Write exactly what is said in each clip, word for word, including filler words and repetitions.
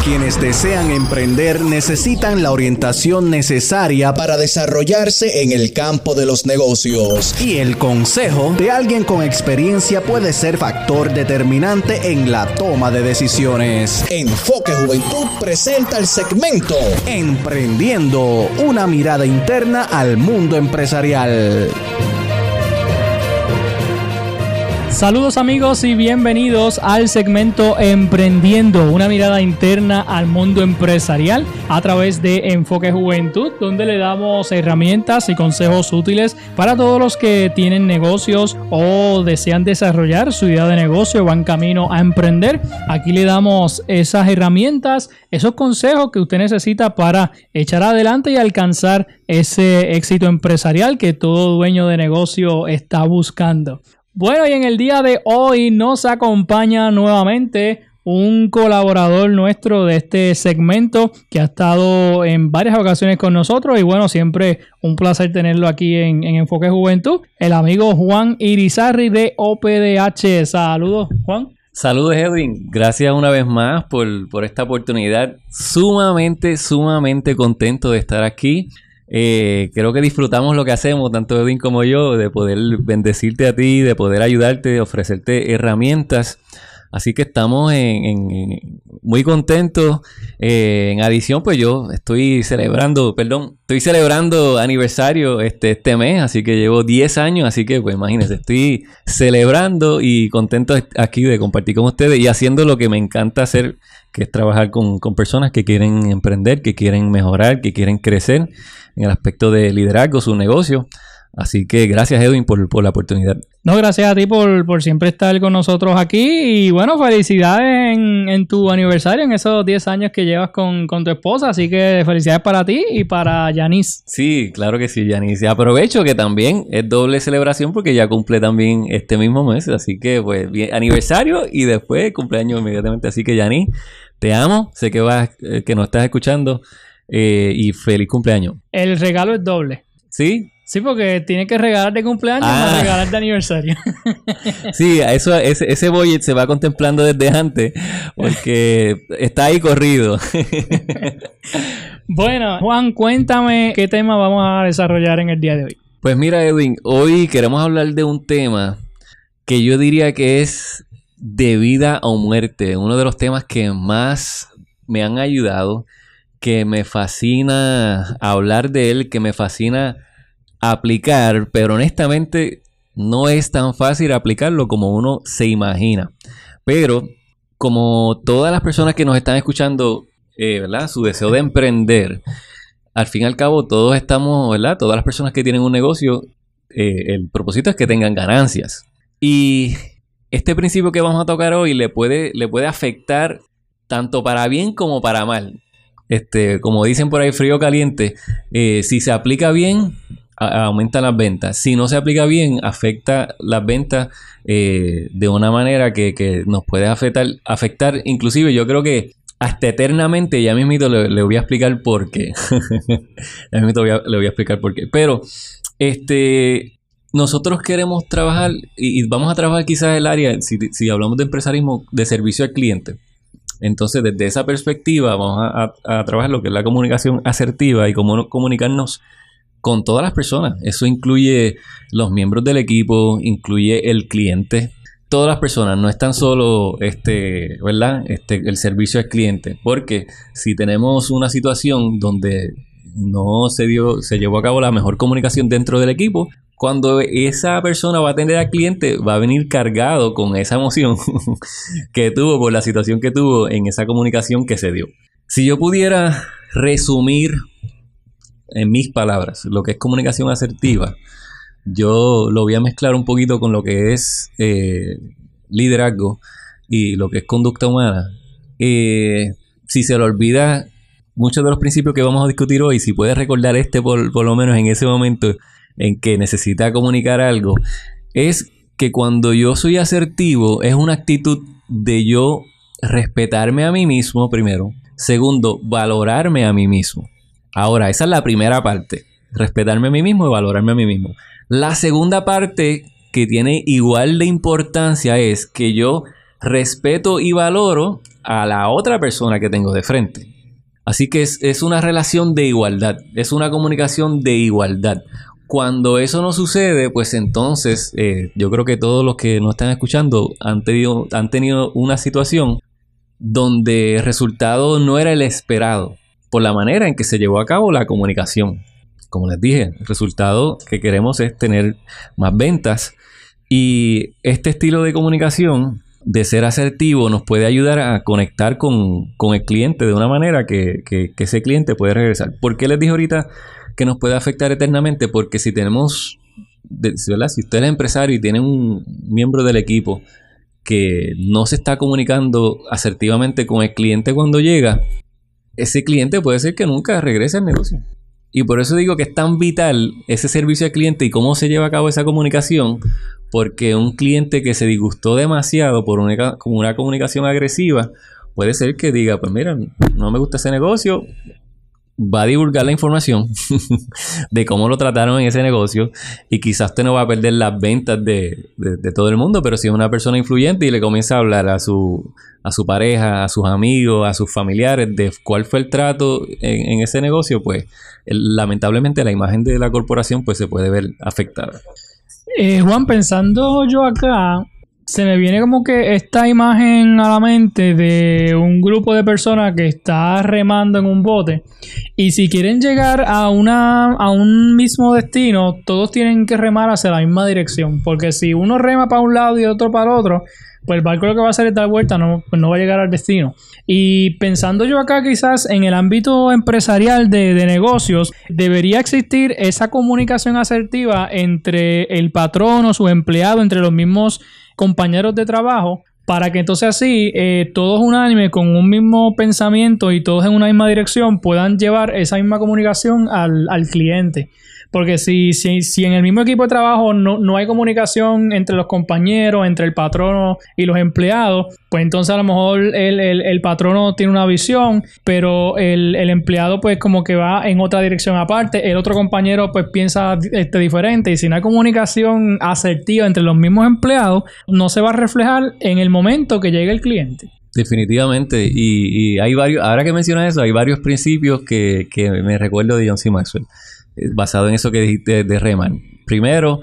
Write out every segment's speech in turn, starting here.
Quienes desean emprender necesitan la orientación necesaria para desarrollarse en el campo de los negocios. Y el consejo de alguien con experiencia puede ser factor determinante en la toma de decisiones. Enfoque Juventud presenta el segmento Emprendiendo, una mirada interna al mundo empresarial. Saludos amigos y bienvenidos al segmento Emprendiendo, una mirada interna al mundo empresarial a través de Enfoque Juventud, donde le damos herramientas y consejos útiles para todos los que tienen negocios o desean desarrollar su idea de negocio o van camino a emprender. Aquí le damos esas herramientas, esos consejos que usted necesita para echar adelante y alcanzar ese éxito empresarial que todo dueño de negocio está buscando. Bueno, y en el día de hoy nos acompaña nuevamente un colaborador nuestro de este segmento que ha estado en varias ocasiones con nosotros y bueno, siempre un placer tenerlo aquí en, en Enfoque Juventud, el amigo Juan Irizarry de O P D H. Saludos, Juan. Saludos, Edwin. Gracias una vez más por, por esta oportunidad. Sumamente, sumamente contento de estar aquí. Eh, creo que disfrutamos lo que hacemos, tanto Edwin como yo, de poder bendecirte a ti, de poder ayudarte, de ofrecerte herramientas. Así que estamos en, en, en muy contentos. Eh, en adición, pues yo estoy celebrando, perdón, estoy celebrando aniversario este, este mes, así que llevo diez años, así que pues imagínense, estoy celebrando y contento aquí de compartir con ustedes y haciendo lo que me encanta hacer, que es trabajar con, con personas que quieren emprender, que quieren mejorar, que quieren crecer en el aspecto de liderazgo, su negocio. Así que gracias, Edwin, por, por la oportunidad. No, gracias a ti por, por siempre estar con nosotros aquí. Y bueno, felicidades en, en tu aniversario, en esos diez años que llevas con, con tu esposa. Así que felicidades para ti y para Yanis. Sí, claro que sí, Yanis. Y aprovecho que también es doble celebración porque ya cumple también este mismo mes. Así que, pues, bien, aniversario y después cumpleaños inmediatamente. Así que, Yanis, te amo. Sé que, vas, eh, que nos estás escuchando eh, y feliz cumpleaños. El regalo es doble. ¿Sí? Sí, porque tiene que regalar de cumpleaños ah. para regalar de aniversario. Sí, eso, ese, ese budget se va contemplando desde antes porque está ahí corrido. Bueno, Juan, cuéntame qué tema vamos a desarrollar en el día de hoy. Pues mira, Edwin, hoy queremos hablar de un tema que yo diría que es de vida o muerte. Uno de los temas que más me han ayudado, que me fascina hablar de él, que me fascina aplicar, pero honestamente no es tan fácil aplicarlo como uno se imagina. Pero como todas las personas que nos están escuchando, eh, ¿verdad? Su deseo de emprender, al fin y al cabo todos estamos, ¿verdad? Todas las personas que tienen un negocio, eh, el propósito es que tengan ganancias. Y este principio que vamos a tocar hoy le puede, le puede afectar tanto para bien como para mal. Este, como dicen por ahí, frío o caliente, eh, si se aplica bien, aumenta las ventas. Si no se aplica bien, afecta las ventas eh, de una manera que, que nos puede afectar, afectar. Inclusive yo creo que hasta eternamente. Ya mismito le, le voy a explicar por qué. Ya mismito voy a, le voy a explicar por qué. Pero este, nosotros queremos trabajar y, y vamos a trabajar quizás el área, si, si hablamos de empresarismo, de servicio al cliente. Entonces, desde esa perspectiva vamos a, a, a trabajar lo que es la comunicación asertiva y cómo comunicarnos con todas las personas. Eso incluye los miembros del equipo, incluye el cliente. Todas las personas, no es tan solo este, ¿verdad? Este, el servicio al cliente. Porque si tenemos una situación donde no se dio, se llevó a cabo la mejor comunicación dentro del equipo, cuando esa persona va a atender al cliente, va a venir cargado con esa emoción que tuvo por la situación que tuvo en esa comunicación que se dio. Si yo pudiera resumir en mis palabras lo que es comunicación asertiva, yo lo voy a mezclar un poquito con lo que es eh, liderazgo y lo que es conducta humana. Eh, si se le olvida muchos de los principios que vamos a discutir hoy, si puedes recordar este por, por lo menos en ese momento en que necesita comunicar algo, es que cuando yo soy asertivo es una actitud de yo respetarme a mí mismo primero, segundo, valorarme a mí mismo. Ahora, esa es la primera parte, respetarme a mí mismo y valorarme a mí mismo. La segunda parte, que tiene igual de importancia, es que yo respeto y valoro a la otra persona que tengo de frente. Así que es, es una relación de igualdad, es una comunicación de igualdad. Cuando eso no sucede, pues entonces eh, yo creo que todos los que nos están escuchando han tenido, han tenido una situación donde el resultado no era el esperado por la manera en que se llevó a cabo la comunicación. Como les dije, el resultado que queremos es tener más ventas, y este estilo de comunicación, de ser asertivo, nos puede ayudar a conectar con, con el cliente de una manera que, que, que ese cliente puede regresar. ¿Por qué les dije ahorita que nos puede afectar eternamente? Porque si tenemos, ¿verdad? Si usted es empresario y tiene un miembro del equipo que no se está comunicando asertivamente con el cliente cuando llega, ese cliente puede ser que nunca regrese al negocio. Y por eso digo que es tan vital ese servicio al cliente y cómo se lleva a cabo esa comunicación, porque un cliente que se disgustó demasiado por una, una comunicación agresiva, puede ser que diga, pues mira, no me gusta ese negocio, va a divulgar la información de cómo lo trataron en ese negocio, y quizás usted no va a perder las ventas de, de, de todo el mundo, pero si es una persona influyente y le comienza a hablar a su, a su pareja, a sus amigos, a sus familiares de cuál fue el trato en, en ese negocio, pues el, lamentablemente la imagen de la corporación pues se puede ver afectada. Eh, Juan, pensando yo acá, se me viene como que esta imagen a la mente de un grupo de personas que está remando en un bote, y si quieren llegar a una a un mismo destino, todos tienen que remar hacia la misma dirección, porque si uno rema para un lado y otro para el otro, pues el barco lo que va a hacer es dar vuelta, no, pues no va a llegar al destino. Y pensando yo acá quizás en el ámbito empresarial de, de negocios, debería existir esa comunicación asertiva entre el patrón o su empleado, entre los mismos compañeros de trabajo, para que entonces así eh, todos unánimes con un mismo pensamiento y todos en una misma dirección puedan llevar esa misma comunicación al, al cliente. Porque si, si, si en el mismo equipo de trabajo no, no hay comunicación entre los compañeros, entre el patrono y los empleados, pues entonces a lo mejor el, el, el patrono tiene una visión, pero el, el empleado pues como que va en otra dirección aparte, el otro compañero pues piensa este, diferente, y si no hay comunicación asertiva entre los mismos empleados, no se va a reflejar en el momento que llegue el cliente. Definitivamente, y, y hay varios, ahora que mencionas eso, hay varios principios que, que me recuerdo de John C. Maxwell, basado en eso que dijiste de Reman. Primero,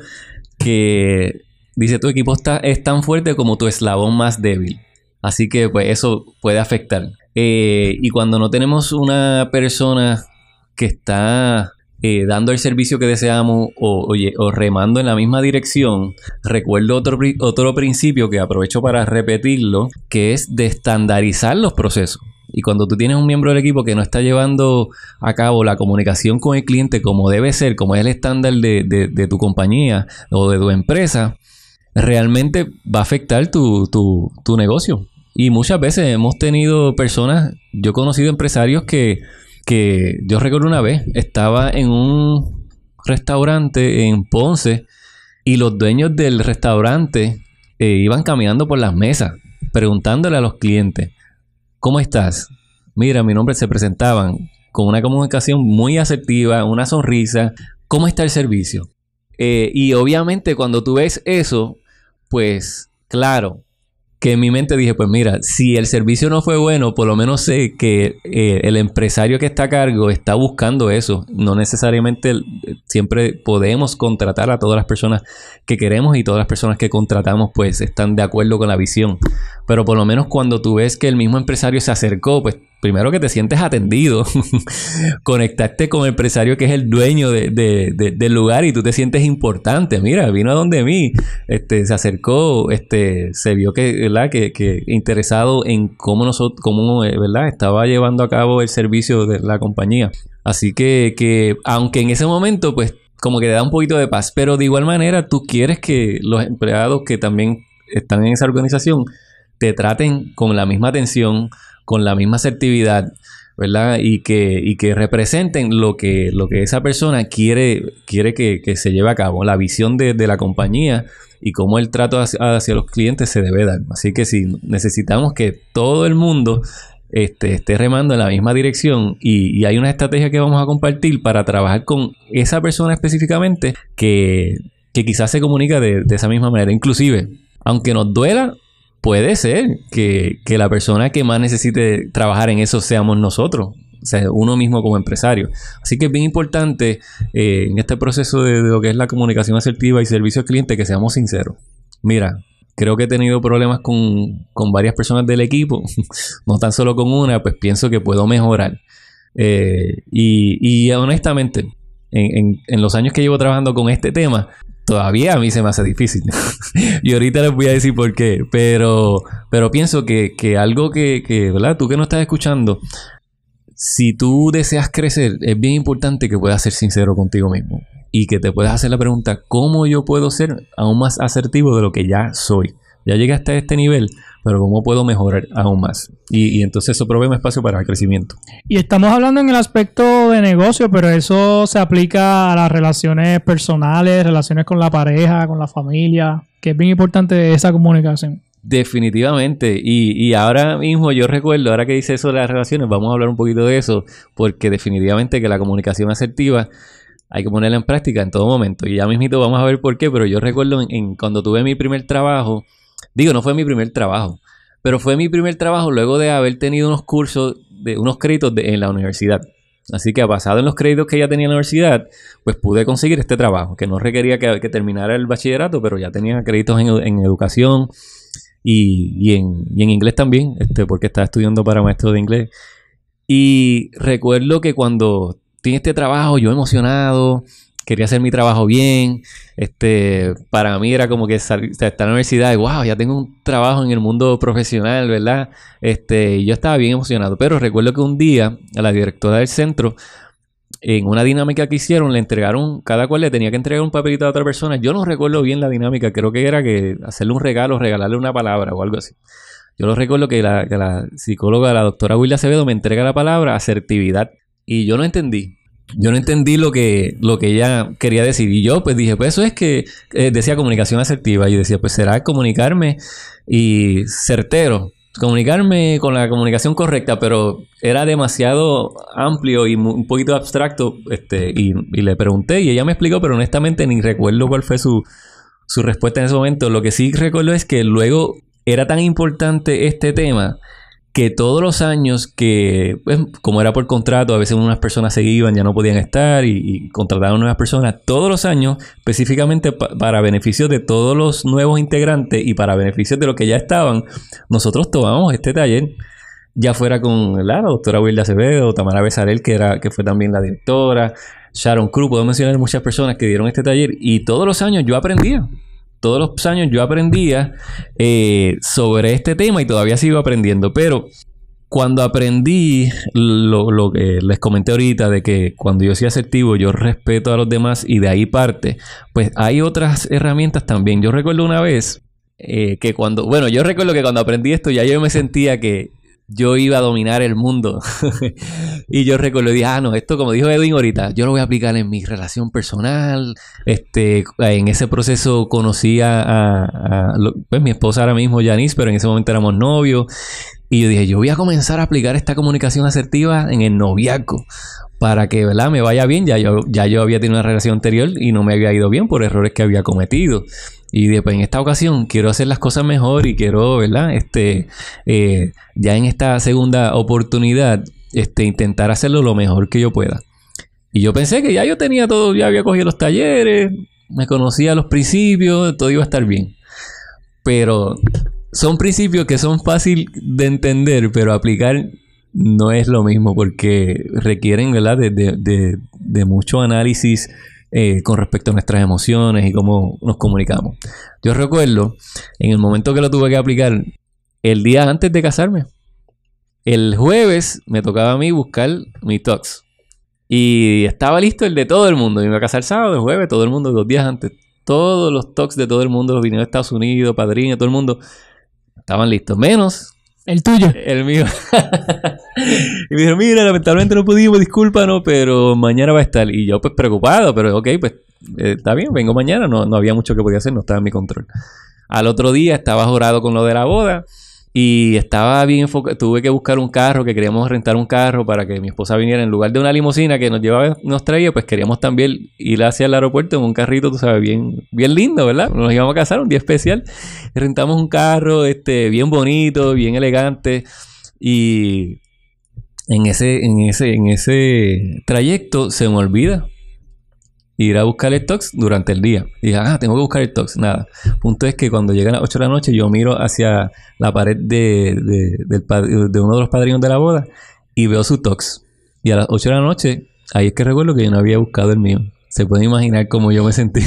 que dice tu equipo está, es tan fuerte como tu eslabón más débil. Así que pues eso puede afectar. Eh, y cuando no tenemos una persona que está eh, dando el servicio que deseamos o, oye, o remando en la misma dirección, recuerdo otro, otro principio que aprovecho para repetirlo, que es de estandarizar los procesos. Y cuando tú tienes un miembro del equipo que no está llevando a cabo la comunicación con el cliente como debe ser, como es el estándar de, de, de tu compañía o de tu empresa, realmente va a afectar tu, tu, tu negocio. Y muchas veces hemos tenido personas, yo he conocido empresarios que, que yo recuerdo una vez, estaba en un restaurante en Ponce y los dueños del restaurante eh, iban caminando por las mesas preguntándole a los clientes, ¿cómo estás? Mira, mi nombre, se presentaban con una comunicación muy asertiva, una sonrisa. ¿Cómo está el servicio? Eh, y obviamente cuando tú ves eso, pues claro, que en mi mente dije, pues mira, si el servicio no fue bueno, por lo menos sé que eh, el empresario que está a cargo está buscando eso. No necesariamente siempre podemos contratar a todas las personas que queremos, y todas las personas que contratamos pues están de acuerdo con la visión. Pero por lo menos cuando tú ves que el mismo empresario se acercó, pues primero que te sientes atendido, conectaste con el empresario que es el dueño de, de, de, del lugar, y tú te sientes importante. Mira, vino a donde mí, este, se acercó, este, se vio que, ¿verdad? Que, que interesado en cómo nosotros, cómo, ¿verdad? Estaba llevando a cabo el servicio de la compañía. Así que, que, aunque en ese momento, pues, como que te da un poquito de paz, pero de igual manera tú quieres que los empleados que también están en esa organización te traten con la misma atención, con la misma asertividad, ¿verdad? Y que, y que representen lo que, lo que esa persona quiere, quiere que, que se lleve a cabo, la visión de, de la compañía y cómo el trato hacia, hacia los clientes se debe dar. Así que sí, necesitamos que todo el mundo este, esté remando en la misma dirección, y, y hay una estrategia que vamos a compartir para trabajar con esa persona específicamente que, que quizás se comunica de, de esa misma manera. Inclusive, aunque nos duela, puede ser que, que la persona que más necesite trabajar en eso seamos nosotros. O sea, uno mismo como empresario. Así que es bien importante eh, en este proceso de, de lo que es la comunicación asertiva y servicio al cliente que seamos sinceros. Mira, creo que he tenido problemas con, con varias personas del equipo, no tan solo con una, pues pienso que puedo mejorar. Eh, y, y honestamente, en, en, en los años que llevo trabajando con este tema, todavía a mí se me hace difícil. Y ahorita les voy a decir por qué. Pero, pero pienso que, que algo que, que, ¿verdad? Tú que no estás escuchando, si tú deseas crecer, es bien importante que puedas ser sincero contigo mismo y que te puedas hacer la pregunta, ¿cómo yo puedo ser aún más asertivo de lo que ya soy? Ya llegué hasta este nivel, pero ¿cómo puedo mejorar aún más? Y, y entonces eso provee un espacio para el crecimiento. Y estamos hablando en el aspecto de negocio, pero eso se aplica a las relaciones personales, relaciones con la pareja, con la familia, que es bien importante esa comunicación. Definitivamente. Y, y ahora mismo yo recuerdo, ahora que dice eso de las relaciones, vamos a hablar un poquito de eso, porque definitivamente que la comunicación asertiva hay que ponerla en práctica en todo momento. Y ya mismito vamos a ver por qué, pero yo recuerdo en, en cuando tuve mi primer trabajo, digo, no fue mi primer trabajo, pero fue mi primer trabajo luego de haber tenido unos cursos, de unos créditos de, en la universidad. Así que basado en los créditos que ya tenía en la universidad, pues pude conseguir este trabajo, que no requería que, que terminara el bachillerato, pero ya tenía créditos en, en educación. Y, y, en, y en inglés también, este, porque estaba estudiando para maestro de inglés. Y recuerdo que cuando tenía este trabajo, yo emocionado, quería hacer mi trabajo bien. Este, para mí era como que sal, o sea, estar en la universidad y wow, ya tengo un trabajo en el mundo profesional, ¿verdad? Este, y yo estaba bien emocionado. Pero recuerdo que un día a la directora del centro, en una dinámica que hicieron, le entregaron, cada cual le tenía que entregar un papelito a otra persona. Yo no recuerdo bien la dinámica, creo que era que hacerle un regalo, regalarle una palabra o algo así. Yo lo recuerdo que la, que la psicóloga, la doctora Wilda Acevedo, me entrega la palabra asertividad. Y yo no entendí. Yo no entendí lo que, lo que ella quería decir. Y yo pues dije, pues eso es que eh, decía comunicación asertiva. Y decía, pues será comunicarme y certero. Comunicarme con la comunicación correcta, pero era demasiado amplio y un poquito abstracto, este, y, y le pregunté y ella me explicó, pero honestamente ni recuerdo cuál fue su, su respuesta en ese momento. Lo que sí recuerdo es que luego era tan importante este tema que todos los años que, pues, como era por contrato, a veces unas personas se iban, ya no podían estar y, y contrataban nuevas personas. Todos los años, específicamente pa- para beneficio de todos los nuevos integrantes y para beneficio de los que ya estaban, nosotros tomamos este taller, ya fuera con la doctora Wilda Acevedo, Tamara Besarel, que, era, que fue también la directora, Sharon Cruz, puedo mencionar muchas personas que dieron este taller y todos los años yo aprendía. Todos los años yo aprendía eh, sobre este tema y todavía sigo aprendiendo. Pero cuando aprendí lo, lo que les comenté ahorita de que cuando yo soy asertivo yo respeto a los demás y de ahí parte, pues hay otras herramientas también. Yo recuerdo una vez eh, que cuando... Bueno, yo recuerdo que cuando aprendí esto ya yo me sentía que yo iba a dominar el mundo. Y yo recuerdo y dije, ah, no, esto como dijo Edwin ahorita, yo lo voy a aplicar en mi relación personal. Este, en ese proceso conocí a, a, a pues mi esposa ahora mismo, Yanis, pero en ese momento éramos novios. Y yo dije, yo voy a comenzar a aplicar esta comunicación asertiva en el noviazgo para que, ¿verdad?, me vaya bien. Ya yo, ya yo había tenido una relación anterior y no me había ido bien por errores que había cometido. Y después en esta ocasión quiero hacer las cosas mejor y quiero, ¿verdad? Este, eh, ya en esta segunda oportunidad, este, intentar hacerlo lo mejor que yo pueda. Y yo pensé que ya yo tenía todo, ya había cogido los talleres, me conocía los principios, todo iba a estar bien. Pero son principios que son fáciles de entender, pero aplicar no es lo mismo porque requieren, ¿verdad?, de, de, de, de mucho análisis Eh, con respecto a nuestras emociones y cómo nos comunicamos. Yo recuerdo en el momento que lo tuve que aplicar el día antes de casarme. El jueves me tocaba a mí buscar mi tox y estaba listo el de todo el mundo. Me iba a casar sábado, el jueves, todo el mundo dos días antes. Todos los tox de todo el mundo, los vinieron de Estados Unidos, padrino, todo el mundo estaban listos, menos el tuyo. El mío. Y me dijeron, mira, lamentablemente no pudimos, discúlpanos, pero mañana va a estar. Y yo pues preocupado, pero ok, pues eh, está bien, vengo mañana. No, no había mucho que podía hacer, no estaba en mi control. Al otro día estaba jurado con lo de la boda. Y estaba bien enfocado, tuve que buscar un carro, que queríamos rentar un carro para que mi esposa viniera en lugar de una limusina que nos llevaba, nos traía, pues queríamos también ir hacia el aeropuerto en un carrito, tú sabes, bien, bien lindo, ¿verdad? Nos íbamos a casar, un día especial. Y rentamos un carro, este, bien bonito, bien elegante. Y en ese, en ese, en ese trayecto se me olvida ir a buscar el tox durante el día. Y dije, ah, tengo que buscar el tox. Nada. Punto es que cuando llegan las ocho de la noche, yo miro hacia la pared de, de, del, de uno de los padrinos de la boda y veo su tox. Y a las ocho de la noche, ahí es que recuerdo que yo no había buscado el mío. Se puede imaginar cómo yo me sentí.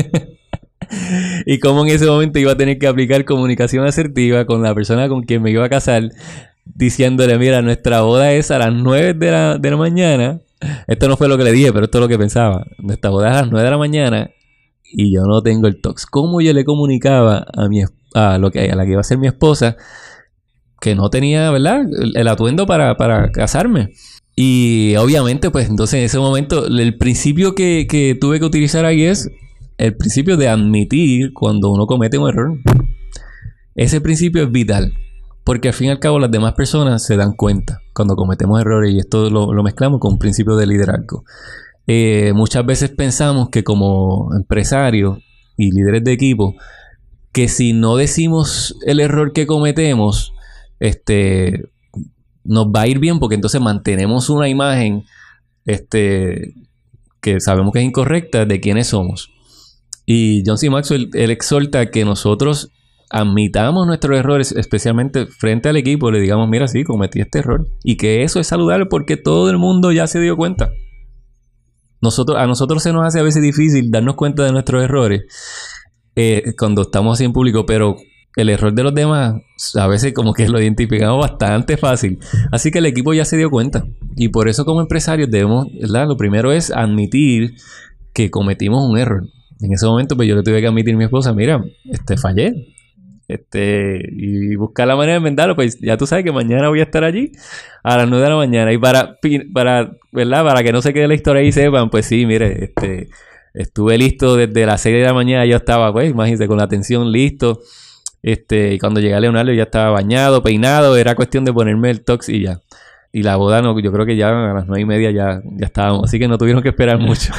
Y cómo en ese momento iba a tener que aplicar comunicación asertiva con la persona con quien me iba a casar, diciéndole, mira, nuestra boda es a las nueve de la, de la mañana. Esto no fue lo que le dije, pero esto es lo que pensaba. Nuestra boda es a las nueve de la mañana y yo no tengo el tox. ¿Cómo yo le comunicaba a mi a lo que a la que iba a ser mi esposa que no tenía, ¿verdad?, el, el atuendo para, para casarme? Y obviamente, pues entonces en ese momento el principio que, que tuve que utilizar ahí es el principio de admitir cuando uno comete un error. Ese principio es vital. Porque al fin y al cabo las demás personas se dan cuenta cuando cometemos errores y esto lo, lo mezclamos con un principio de liderazgo. Eh, muchas veces pensamos que como empresarios y líderes de equipo, que si no decimos el error que cometemos, este, nos va a ir bien porque entonces mantenemos una imagen este, que sabemos que es incorrecta de quiénes somos. Y John C. Maxwell, él exhorta que nosotros admitamos nuestros errores, especialmente frente al equipo, le digamos, mira, sí, cometí este error. Y que eso es saludable porque todo el mundo ya se dio cuenta. Nosotros, a nosotros se nos hace a veces difícil darnos cuenta de nuestros errores eh, cuando estamos así en público, pero el error de los demás a veces como que lo identificamos bastante fácil. Así que el equipo ya se dio cuenta. Y por eso como empresarios debemos, ¿verdad? Lo primero es admitir que cometimos un error. En ese momento pues yo le tuve que admitir a mi esposa, mira, este, fallé. Este, y buscar la manera de enmendarlo, pues ya tú sabes que mañana voy a estar allí a las nueve de la mañana. Y para, para, ¿verdad? Para que no se quede la historia y sepan, pues sí, mire, este, estuve listo desde las seis de la mañana, yo estaba, pues, imagínense, con la atención listo. Este, y cuando llegué a Leonardo ya estaba bañado, peinado, era cuestión de ponerme el tox y ya. Y la boda, no, yo creo que ya a las nueve y media ya, ya estábamos, así que no tuvieron que esperar mucho.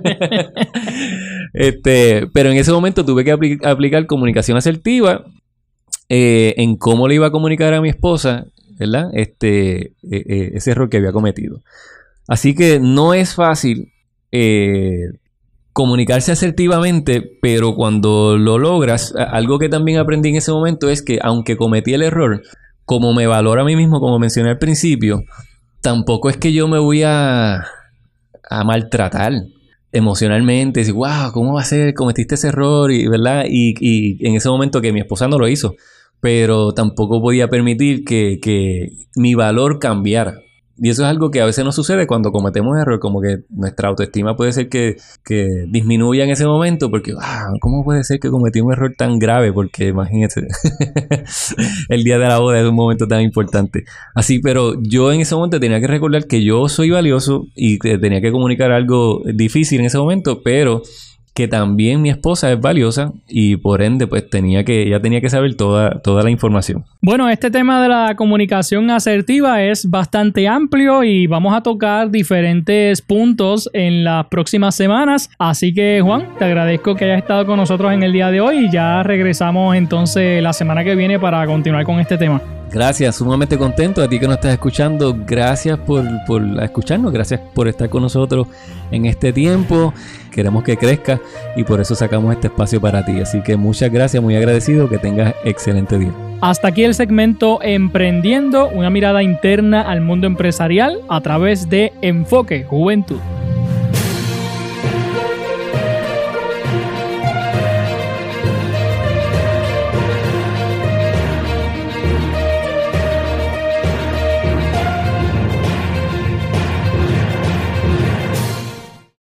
este, pero en ese momento tuve que apl- aplicar comunicación asertiva. Eh, en cómo le iba a comunicar a mi esposa, ¿verdad? Este, eh, eh, ese error que había cometido. Así que no es fácil eh, comunicarse asertivamente, pero cuando lo logras, algo que también aprendí en ese momento es que aunque cometí el error, como me valoro a mí mismo, como mencioné al principio, tampoco es que yo me voy a, a maltratar emocionalmente, decir, wow, ¿cómo va a ser? Cometiste ese error, y, ¿verdad? Y, y en ese momento que mi esposa no lo hizo, pero tampoco podía permitir que, que mi valor cambiara. Y eso es algo que a veces nos sucede cuando cometemos error, como que nuestra autoestima puede ser que, que disminuya en ese momento, porque, wow, ¿cómo puede ser que cometí un error tan grave? Porque imagínense, el día de la boda es un momento tan importante. Así, pero yo en ese momento tenía que recordar que yo soy valioso y que tenía que comunicar algo difícil en ese momento, pero que también mi esposa es valiosa y por ende pues tenía que, ella tenía que saber toda, toda la información. Bueno, este tema de la comunicación asertiva es bastante amplio y vamos a tocar diferentes puntos en las próximas semanas. Así que, Juan, te agradezco que hayas estado con nosotros en el día de hoy y ya regresamos entonces la semana que viene para continuar con este tema. Gracias, sumamente contento. A ti que nos estás escuchando, gracias por, por escucharnos, gracias por estar con nosotros en este tiempo. Queremos que crezca y por eso sacamos este espacio para ti. Así que muchas gracias, muy agradecido, que tengas excelente día. Hasta aquí el segmento Emprendiendo, una mirada interna al mundo empresarial a través de Enfoque Juventud.